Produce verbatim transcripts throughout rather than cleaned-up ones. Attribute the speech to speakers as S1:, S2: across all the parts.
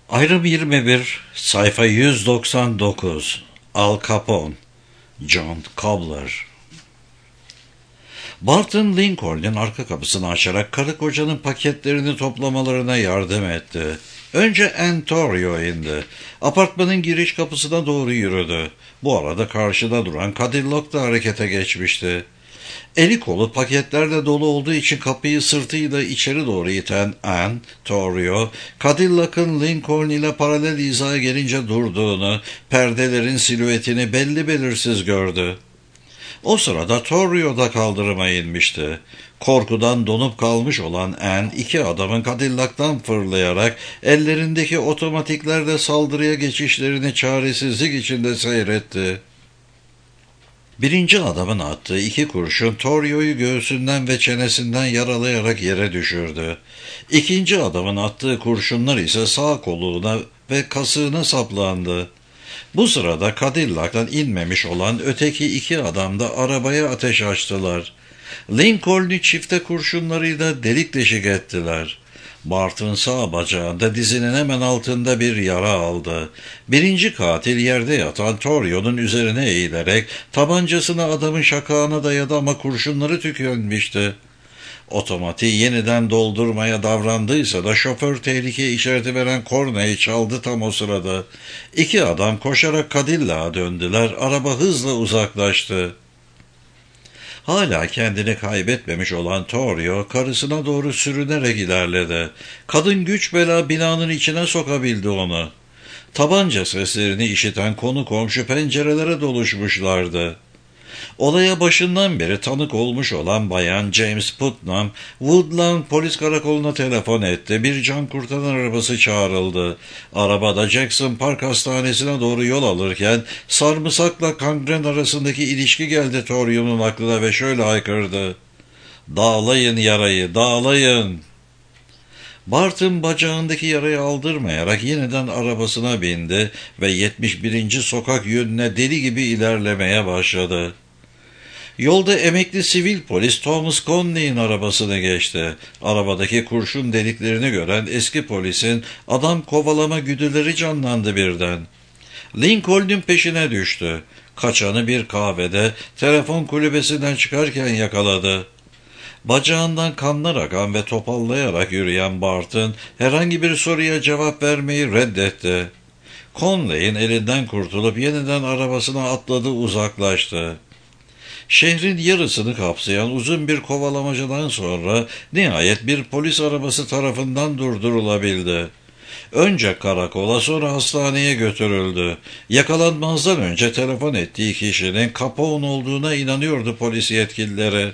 S1: Ayrım yirmi bir, sayfa yüz doksan dokuz. Al Capone, John Cobbler. Barton Lincoln'un arka kapısını açarak karı kocanın paketlerini toplamalarına yardım etti. Önce Antonio indi. Apartmanın giriş kapısına doğru yürüdü. Bu arada karşıda duran Cadillac da harekete geçmişti. Eli kolu paketlerle dolu olduğu için kapıyı sırtıyla içeri doğru iten Antonio, Cadillac'ın Lincoln ile paralel hizaya gelince durduğunu, perdelerin silüetini belli belirsiz gördü. O sırada Torrio da kaldırıma inmişti. Korkudan donup kalmış olan Ann, iki adamın Cadillac'tan fırlayarak ellerindeki otomatiklerle saldırıya geçişlerini çaresizlik içinde seyretti. Birinci adamın attığı iki kurşun Torrio'yu göğsünden ve çenesinden yaralayarak yere düşürdü. İkinci adamın attığı kurşunlar ise sağ koluna ve kasığına saplandı. Bu sırada Cadillac'tan inmemiş olan öteki iki adam da arabaya ateş açtılar. Lincoln'u çifte kurşunlarıyla delik deşik ettiler. Barton sağ bacağında dizinin hemen altında bir yara aldı. Birinci katil yerde yatan Torrio'nun üzerine eğilerek tabancasını adamın şakağına dayadı ama kurşunları tükenmişti. Otomatiği yeniden doldurmaya davrandıysa da şoför tehlike işareti veren kornayı çaldı tam o sırada. İki adam koşarak Cadillac'a döndüler. Araba hızla uzaklaştı. Hala kendini kaybetmemiş olan Torrio karısına doğru sürünerek ilerledi. Kadın güç bela binanın içine sokabildi onu. Tabanca seslerini işiten konu komşu pencerelere doluşmuşlardı. Olaya başından beri tanık olmuş olan bayan James Putnam, Woodlawn polis karakoluna telefon etti. Bir can kurtaran arabası çağrıldı. Arabada Jackson Park Hastanesi'ne doğru yol alırken sarımsakla kangren arasındaki ilişki geldi Torrio'nun aklına ve şöyle haykırdı: "Dağlayın yarayı, dağlayın!" Barton bacağındaki yarayı aldırmayarak yeniden arabasına bindi ve yetmiş birinci sokak yönüne deli gibi ilerlemeye başladı. Yolda emekli sivil polis Thomas Conley'in arabasını geçti. Arabadaki kurşun deliklerini gören eski polisin adam kovalama güdüleri canlandı birden. Lincoln'un peşine düştü. Kaçanı bir kahvede telefon kulübesinden çıkarken yakaladı. Bacağından kanlar akan ve topallayarak yürüyen Barton herhangi bir soruya cevap vermeyi reddetti. Conley'in elinden kurtulup yeniden arabasına atladı, uzaklaştı. Şehrin yarısını kapsayan uzun bir kovalamacadan sonra nihayet bir polis arabası tarafından durdurulabildi. Önce karakola, sonra hastaneye götürüldü. Yakalanmazdan önce telefon ettiği kişinin Capone olduğuna inanıyordu polis yetkilileri.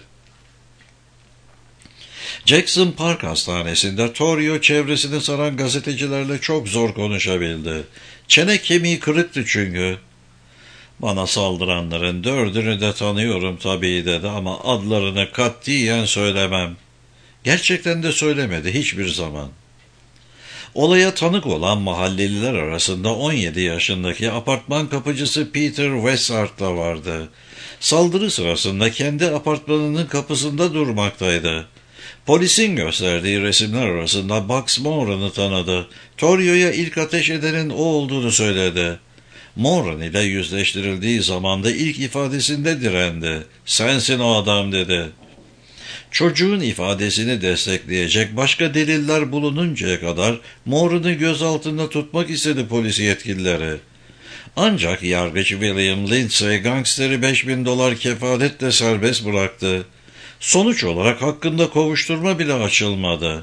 S1: Jackson Park Hastanesi'nde Torrio çevresini saran gazetecilerle çok zor konuşabildi. Çene kemiği kırıktı çünkü. "Bana saldıranların dördünü de tanıyorum tabii" dedi, "ama adlarını katiyen söylemem." Gerçekten de söylemedi hiçbir zaman. Olaya tanık olan mahalleliler arasında on yedi yaşındaki apartman kapıcısı Peter Wessart da vardı. Saldırı sırasında kendi apartmanının kapısında durmaktaydı. Polisin gösterdiği resimler arasında Bugs Moran'ı tanıdı. Torrio'ya ilk ateş edenin o olduğunu söyledi. Moran ile yüzleştirildiği zaman da ilk ifadesinde direndi. "Sensin o adam" dedi. Çocuğun ifadesini destekleyecek başka deliller bulununcaya kadar Moran'ı gözaltında tutmak istedi polis yetkilileri. Ancak yargıç William Lindsay gangsteri beş bin dolar kefaletle serbest bıraktı. Sonuç olarak hakkında kovuşturma bile açılmadı.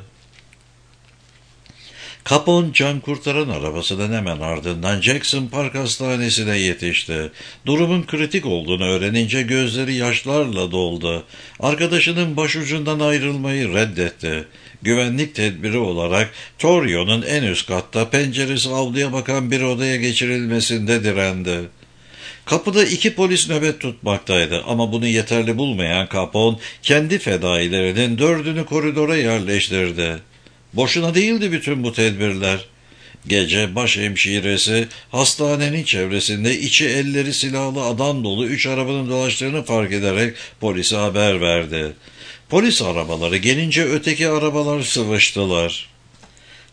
S1: Capone can kurtaran arabasının hemen ardından Jackson Park Hastanesi'ne yetişti. Durumun kritik olduğunu öğrenince gözleri yaşlarla doldu. Arkadaşının başucundan ayrılmayı reddetti. Güvenlik tedbiri olarak Torrio'nun en üst katta penceresi avluya bakan bir odaya geçirilmesinde direndi. Kapıda iki polis nöbet tutmaktaydı ama bunu yeterli bulmayan Capone kendi fedailerinin dördünü koridora yerleştirdi. Boşuna değildi bütün bu tedbirler. Gece başhemşiresi hastanenin çevresinde içi elleri silahlı adam dolu üç arabanın dolaştığını fark ederek polise haber verdi. Polis arabaları gelince öteki arabalar sıvıştılar.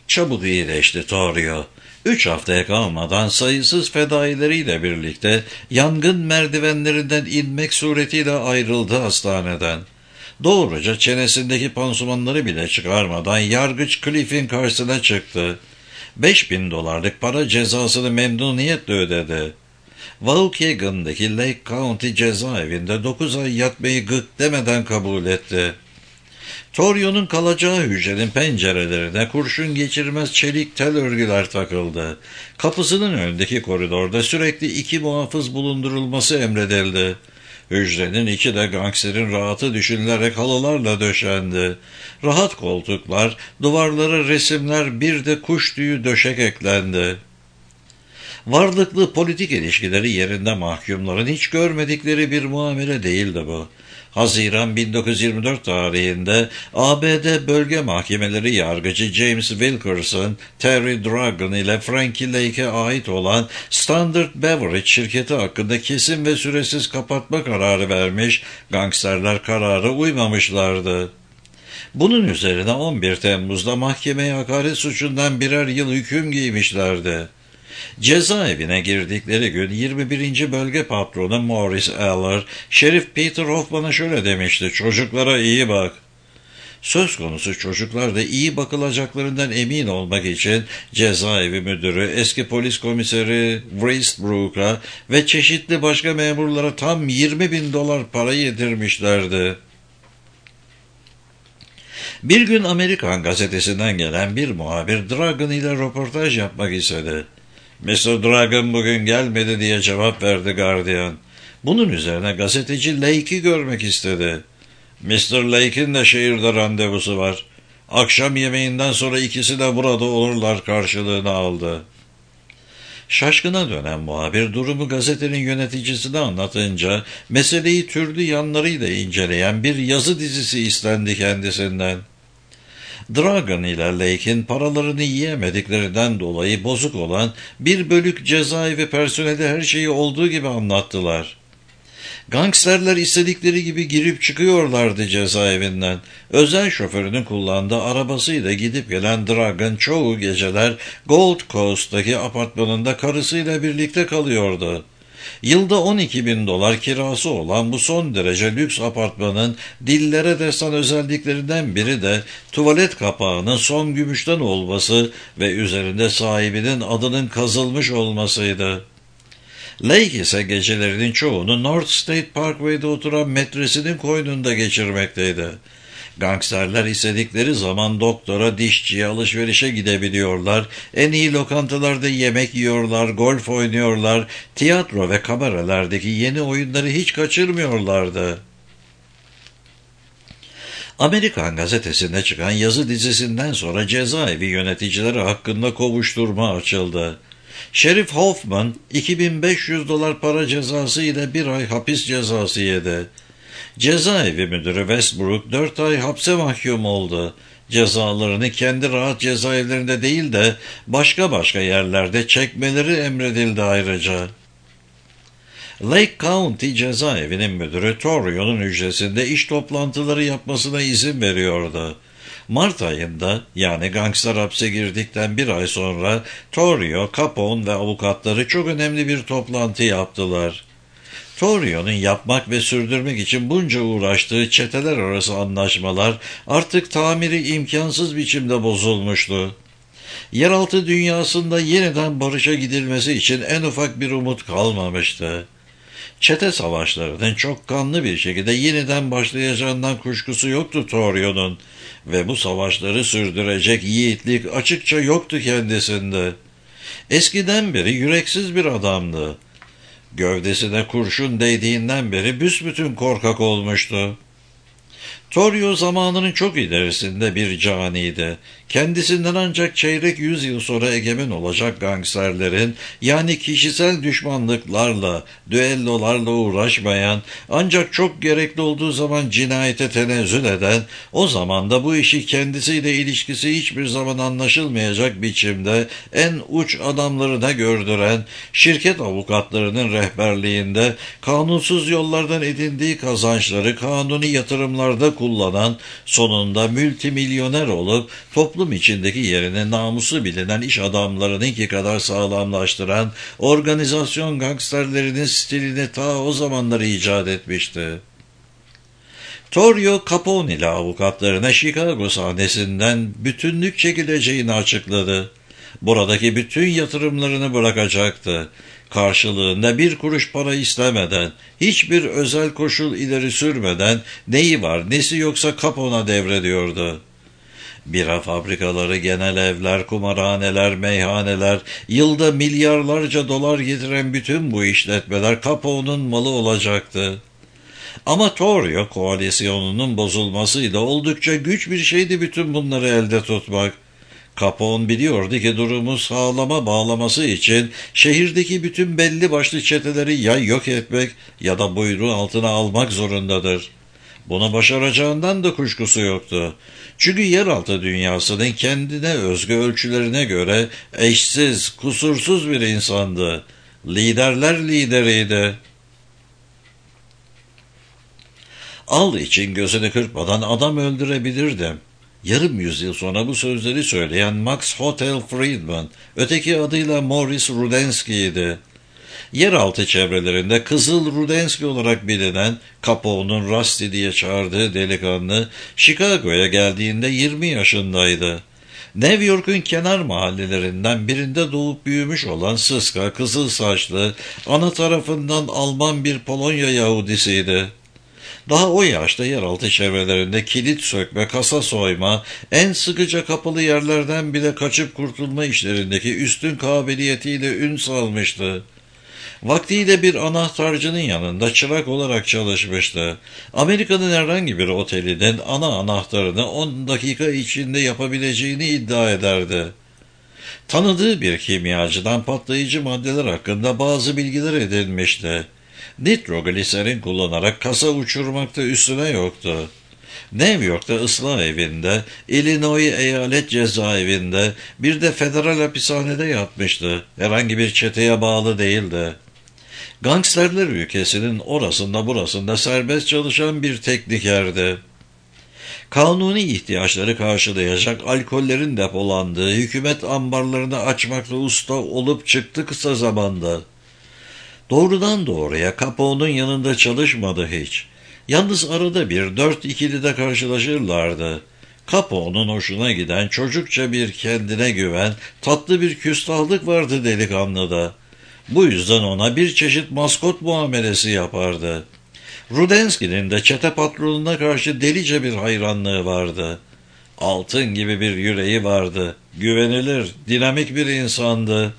S1: Çabuk iyileşti Torrio. Üç haftaya kalmadan sayısız fedaileriyle birlikte yangın merdivenlerinden inmek suretiyle ayrıldı hastaneden. Doğruca çenesindeki pansumanları bile çıkarmadan yargıç Cliff'in karşısına çıktı. Beş bin dolarlık para cezasını memnuniyetle ödedi. Waukegan'daki Lake County cezaevinde dokuz ay yatmayı gık demeden kabul etti. Torrio'nun kalacağı hücrenin pencerelerine kurşun geçirmez çelik tel örgüler takıldı. Kapısının önündeki koridorda sürekli iki muhafız bulundurulması emredildi. Hücrenin içi de gangsterin rahatı düşünülerek halılarla döşendi. Rahat koltuklar, duvarlara resimler, bir de kuş tüyü döşek eklendi. Varlıklı politik ilişkileri yerinde mahkumların hiç görmedikleri bir muamele değildi bu. Haziran bin dokuz yüz yirmi dört tarihinde A B D bölge mahkemeleri yargıcı James Wilkerson, Terry Dragon ile Frankie Lake'e ait olan Standard Beverage şirketi hakkında kesin ve süresiz kapatma kararı vermiş, gangsterler karara uymamışlardı. Bunun üzerine on bir Temmuz'da mahkemeye hakaret suçundan birer yıl hüküm giymişlerdi. Cezaevine girdikleri gün yirmi birinci bölge patronu Morris Eller, Şerif Peter Hoffman'a şöyle demişti: "Çocuklara iyi bak." Söz konusu çocuklar da iyi bakılacaklarından emin olmak için cezaevi müdürü, eski polis komiseri Westbrook'a ve çeşitli başka memurlara tam yirmi bin dolar para yedirmişlerdi. Bir gün Amerikan gazetesinden gelen bir muhabir Dragon ile röportaj yapmak istedi. mister Dragon bugün gelmedi diye cevap verdi Guardian. Bunun üzerine gazeteci Lake'i görmek istedi. mister Lake'in de şehirde randevusu var. Akşam yemeğinden sonra ikisi de burada olurlar karşılığını aldı. Şaşkına dönen muhabir durumu gazetenin yöneticisine anlatınca meseleyi türlü yanlarıyla inceleyen bir yazı dizisi istendi kendisinden. Dragon ile Lake'in paralarını yiyemediklerinden dolayı bozuk olan bir bölük cezaevi personeli her şeyi olduğu gibi anlattılar. Gangsterler istedikleri gibi girip çıkıyorlardı cezaevinden. Özel şoförünün kullandığı arabasıyla gidip gelen Dragon çoğu geceler Gold Coast'taki apartmanında karısıyla birlikte kalıyordu. Yılda on iki bin dolar kirası olan bu son derece lüks apartmanın dillere destan özelliklerinden biri de tuvalet kapağının son gümüşten olması ve üzerinde sahibinin adının kazılmış olmasıydı. Lake ise gecelerinin çoğunu North State Parkway'de oturan metresinin koynunda geçirmekteydi. Gangsterler istedikleri zaman doktora, dişçiye, alışverişe gidebiliyorlar, en iyi lokantalarda yemek yiyorlar, golf oynuyorlar, tiyatro ve kamerelerdeki yeni oyunları hiç kaçırmıyorlardı. Amerikan gazetesinde çıkan yazı dizisinden sonra cezaevi yöneticileri hakkında kovuşturma açıldı. Şerif Hoffman iki bin beş yüz dolar para cezası ile bir ay hapis cezası yedi. Cezaevi müdürü Westbrook dört ay hapse mahkum oldu. Cezalarını kendi rahat cezaevlerinde değil de başka başka yerlerde çekmeleri emredildi ayrıca. Lake County cezaevinin müdürü Torrio'nun hücresinde iş toplantıları yapmasına izin veriyordu. Mart ayında, yani gangster hapse girdikten bir ay sonra Torrio, Capone ve avukatları çok önemli bir toplantı yaptılar. Torrio'nun yapmak ve sürdürmek için bunca uğraştığı çeteler arası anlaşmalar artık tamiri imkansız biçimde bozulmuştu. Yeraltı dünyasında yeniden barışa gidilmesi için en ufak bir umut kalmamıştı. Çete savaşlarının çok kanlı bir şekilde yeniden başlayacağından kuşkusu yoktu Torrio'nun ve bu savaşları sürdürecek yiğitlik açıkça yoktu kendisinde. Eskiden beri yüreksiz bir adamdı. Gövdesine kurşun değdiğinden beri büsbütün korkak olmuştu. Torrio zamanının çok ilerisinde bir caniydi. Kendisinden ancak çeyrek yüzyıl sonra egemen olacak gangsterlerin, yani kişisel düşmanlıklarla, düellolarla uğraşmayan, ancak çok gerekli olduğu zaman cinayete tenezzül eden, o zaman da bu işi kendisiyle ilişkisi hiçbir zaman anlaşılmayacak biçimde en uç adamlarına gördüren, şirket avukatlarının rehberliğinde kanunsuz yollardan edindiği kazançları kanuni yatırımlarda kullanan, sonunda multimilyoner olup toplum toplum içindeki yerini namusu bilinen iş adamlarınınki kadar sağlamlaştıran organizasyon gangsterlerinin stilini ta o zamanları icat etmişti. Torrio Capone ile avukatlarına Chicago sahnesinden bütünlük çekileceğini açıkladı. Buradaki bütün yatırımlarını bırakacaktı. Karşılığında bir kuruş para istemeden, hiçbir özel koşul ileri sürmeden neyi var nesi yoksa Capone'a devrediyordu. Bira fabrikaları, genel evler, kumarhaneler, meyhaneler, yılda milyarlarca dolar getiren bütün bu işletmeler Capone'un malı olacaktı. Ama Torrio koalisyonunun bozulmasıyla oldukça güç bir şeydi bütün bunları elde tutmak. Capone biliyordu ki durumu sağlama bağlaması için şehirdeki bütün belli başlı çeteleri ya yok etmek ya da buyruğu altına almak zorundadır. Bunu başaracağından da kuşkusu yoktu. Çünkü yeraltı dünyasının kendine özgü ölçülerine göre eşsiz, kusursuz bir insandı. Liderler lideriydi. Al için gözünü kırpmadan adam öldürebilirdim. Yarım yüzyıl sonra bu sözleri söyleyen Max Hotel Friedman, öteki adıyla Morris Rudensky'ydi. Yeraltı çevrelerinde Kızıl Rudensky olarak bilinen Capone'un Rusty diye çağırdığı delikanlı, Chicago'ya geldiğinde yirmi yaşındaydı. New York'un kenar mahallelerinden birinde doğup büyümüş olan sıska, kızıl saçlı, ana tarafından Alman bir Polonya Yahudisiydi. Daha o yaşta yeraltı çevrelerinde kilit sökme, kasa soyma, en sıkıca kapalı yerlerden bile kaçıp kurtulma işlerindeki üstün kabiliyetiyle ün salmıştı. Vaktiyle bir anahtarcının yanında çırak olarak çalışmıştı. Amerika'nın herhangi bir otelinin ana anahtarını on dakika içinde yapabileceğini iddia ederdi. Tanıdığı bir kimyacıdan patlayıcı maddeler hakkında bazı bilgiler edinmişti. Nitrogliserin kullanarak kasa uçurmakta üstüne yoktu. New York'ta ıslah evinde, Illinois eyalet cezaevinde, bir de federal hapishanede yatmıştı. Herhangi bir çeteye bağlı değildi. Gangsterler ülkesinin orasında burasında serbest çalışan bir teknikerdi. Kanuni ihtiyaçları karşılayacak alkollerin depolandığı hükümet ambarlarını açmakta usta olup çıktı kısa zamanda. Doğrudan doğruya Capone'un yanında çalışmadı hiç. Yalnız arada bir dört ikilide karşılaşırlardı. Capone'un hoşuna giden çocukça bir kendine güven, tatlı bir küstahlık vardı delikanlıda. Bu yüzden ona bir çeşit maskot muamelesi yapardı. Rudensky'nin de çete patronuna karşı delice bir hayranlığı vardı. Altın gibi bir yüreği vardı. Güvenilir, dinamik bir insandı.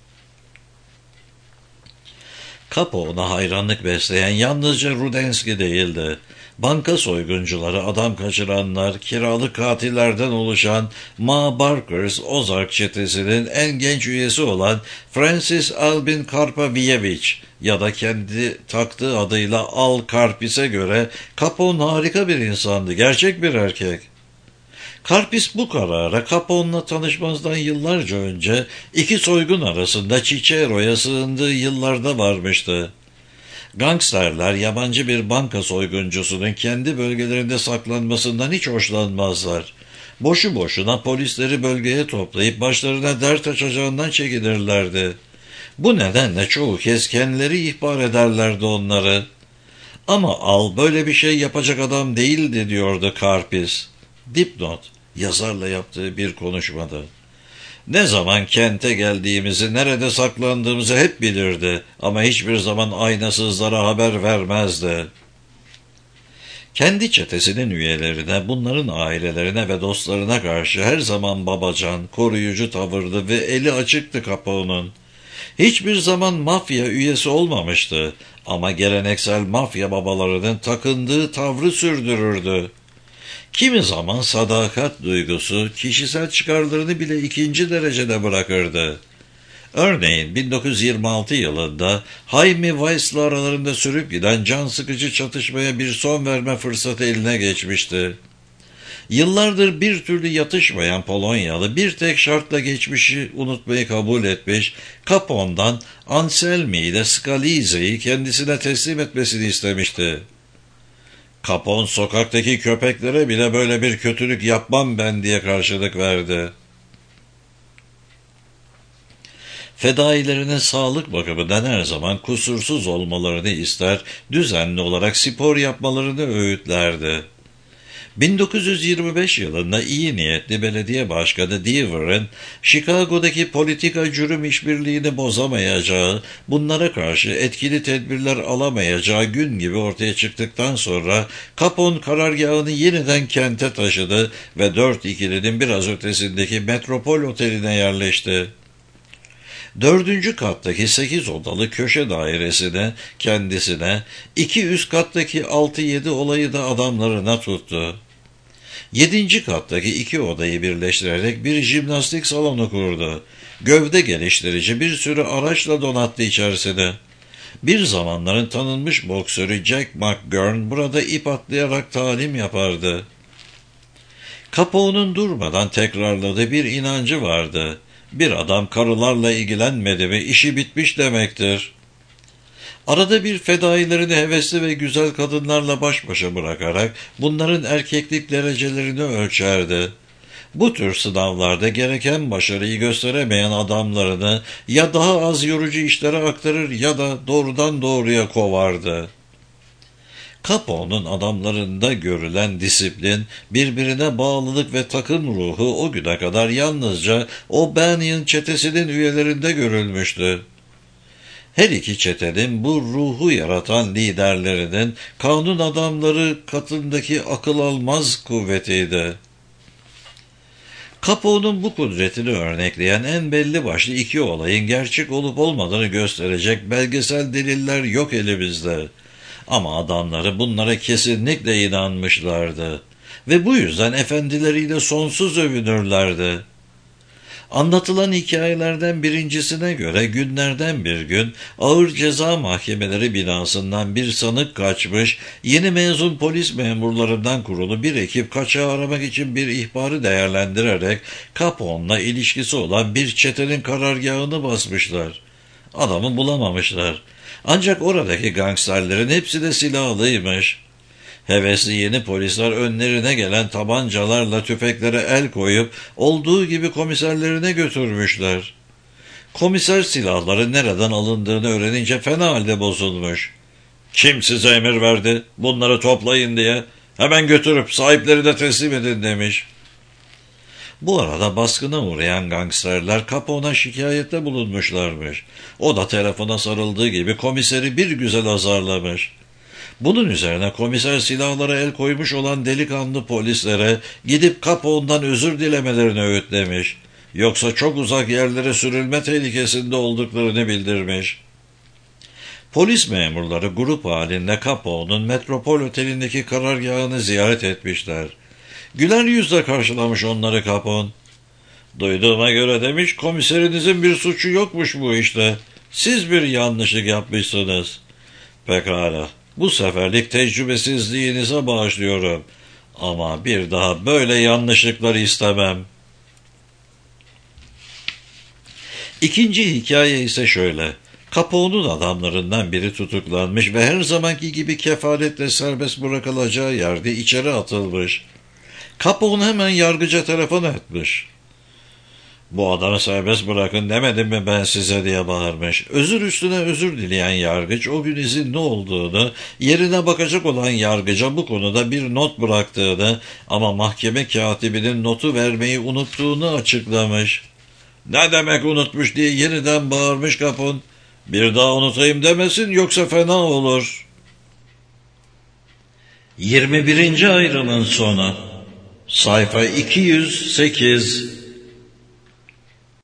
S1: Capone'a hayranlık besleyen yalnızca Rudensky değildi. Banka soyguncuları, adam kaçıranlar, kiralık katillerden oluşan Ma Barkers Ozark çetesinin en genç üyesi olan Francis Albin Karpavievich ya da kendi taktığı adıyla Al Karpis'e göre Capone harika bir insandı, gerçek bir erkek. Karpis bu karara Capone'la tanışmazdan yıllarca önce iki soygun arasında Cicero'ya sığındığı yıllarda varmıştı. Gangsterler yabancı bir banka soyguncusunun kendi bölgelerinde saklanmasından hiç hoşlanmazlar. Boşu boşuna polisleri bölgeye toplayıp başlarına dert açacağından çekinirlerdi. Bu nedenle çoğu kez kendileri ihbar ederlerdi onları. Ama Al böyle bir şey yapacak adam değildi diyordu Karpis. Dipnot, yazarla yaptığı bir konuşmada. Ne zaman kente geldiğimizi, nerede saklandığımızı hep bilirdi ama hiçbir zaman aynasızlara haber vermezdi. Kendi çetesinin üyelerine, bunların ailelerine ve dostlarına karşı her zaman babacan, koruyucu tavırdı ve eli açıktı Capone'un. Hiçbir zaman mafya üyesi olmamıştı ama geleneksel mafya babalarının takındığı tavrı sürdürürdü. Kimi zaman sadakat duygusu kişisel çıkarlarını bile ikinci derecede bırakırdı. Örneğin bin dokuz yüz yirmi altı yılında Jaime Weiss'la aralarında sürüp giden can sıkıcı çatışmaya bir son verme fırsatı eline geçmişti. Yıllardır bir türlü yatışmayan Polonyalı bir tek şartla geçmişi unutmayı kabul etmiş, Capone'dan Anselmi ile Scalise'yi kendisine teslim etmesini istemişti. Capone sokaktaki köpeklere bile böyle bir kötülük yapmam ben diye karşılık verdi. Fedailerinin sağlık bakımından her zaman kusursuz olmalarını ister, düzenli olarak spor yapmalarını öğütlerdi. bin dokuz yüz yirmi beş yılında iyi niyetli belediye başkanı Deaver'ın Chicago'daki politika cürüm işbirliğini bozamayacağı, bunlara karşı etkili tedbirler alamayacağı gün gibi ortaya çıktıktan sonra Capone karargahını yeniden kente taşıdı ve dört ikilinin biraz ötesindeki Metropol Oteli'ne yerleşti. Dördüncü kattaki sekiz odalı köşe dairesine, kendisine, iki üst kattaki altı yedi olayı da adamlarına tuttu. Yedinci kattaki iki odayı birleştirerek bir jimnastik salonu kurdu. Gövde geliştirici bir sürü araçla donattı içerisini. Bir zamanların tanınmış boksörü Jack McGurn burada ip atlayarak talim yapardı. Capone'un durmadan tekrarladığı bir inancı vardı. Bir adam karılarla ilgilenmedi mi işi bitmiş demektir. Arada bir fedailerini hevesli ve güzel kadınlarla baş başa bırakarak bunların erkeklik derecelerini ölçerdi. Bu tür sınavlarda gereken başarıyı gösteremeyen adamlarını ya daha az yorucu işlere aktarır ya da doğrudan doğruya kovardı. Capone'un adamlarında görülen disiplin, birbirine bağlılık ve takım ruhu o güne kadar yalnızca O'Banion çetesinin üyelerinde görülmüştü. Her iki çetenin bu ruhu yaratan liderlerinin kanun adamları katındaki akıl almaz kuvvetiydi. Capone'un bu kudretini örnekleyen en belli başlı iki olayın gerçek olup olmadığını gösterecek belgesel deliller yok elimizde. Ama adamları bunlara kesinlikle inanmışlardı ve bu yüzden efendileriyle sonsuz övünürlerdi. Anlatılan hikayelerden birincisine göre günlerden bir gün ağır ceza mahkemeleri binasından bir sanık kaçmış, yeni mezun polis memurlarından kurulu bir ekip kaçağı aramak için bir ihbarı değerlendirerek Capone'la ilişkisi olan bir çetenin karargahını basmışlar. Adamı bulamamışlar. Ancak oradaki gangsterlerin hepsi de silahlıymış. Hevesli yeni polisler önlerine gelen tabancalarla tüfeklere el koyup olduğu gibi komiserlerine götürmüşler. Komiser silahları nereden alındığını öğrenince fena halde bozulmuş. "Kim size emir verdi bunları toplayın diye? Hemen götürüp sahipleri de teslim edin" demiş. Bu arada baskına uğrayan gangsterler Capone'a şikayette bulunmuşlarmış. O da telefona sarıldığı gibi komiseri bir güzel azarlamış. Bunun üzerine komiser silahlara el koymuş olan delikanlı polislere gidip Capone'dan özür dilemelerini öğütlemiş. Yoksa çok uzak yerlere sürülme tehlikesinde olduklarını bildirmiş. Polis memurları grup halinde Capone'un Metropol Oteli'ndeki karargahını ziyaret etmişler. Güler yüzle karşılamış onları Capone. "Duyduğuma göre" demiş, "komiserinizin bir suçu yokmuş bu işte. Siz bir yanlışlık yapmışsınız." "Pekala, bu seferlik tecrübesizliğinize bağışlıyorum. Ama bir daha böyle yanlışlıkları istemem." İkinci hikaye ise şöyle. Capone'un adamlarından biri tutuklanmış ve her zamanki gibi kefaletle serbest bırakılacağı yerde içeri atılmış. Capone hemen yargıca telefon etmiş. "Bu adamı serbest bırakın demedim mi ben size?" diye bağırmış. Özür üstüne özür dileyen yargıç o gün izinli olduğunu, yerine bakacak olan yargıca bu konuda bir not bıraktığını ama mahkeme katibinin notu vermeyi unuttuğunu açıklamış. "Ne demek unutmuş?" diye yeniden bağırmış Capone. "Bir daha unutayım demesin yoksa fena olur." yirmi birinci ayrımın sonu. Sayfa iki yüz sekiz.